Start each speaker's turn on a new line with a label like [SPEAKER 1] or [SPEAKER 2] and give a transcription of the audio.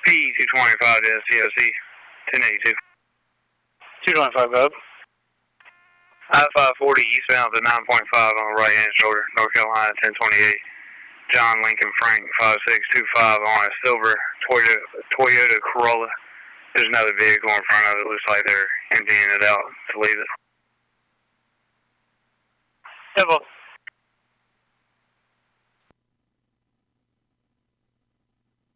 [SPEAKER 1] P225 to SCOC, 1082.
[SPEAKER 2] 225, go up.
[SPEAKER 1] I-540 eastbound to 9.5 on the right-hand shoulder, North Carolina, 1028. John Lincoln Frank, 5625 on a silver Toyota Corolla. There's another vehicle in front of it. Looks like they're emptying it out to leave it.
[SPEAKER 2] Yeah, well.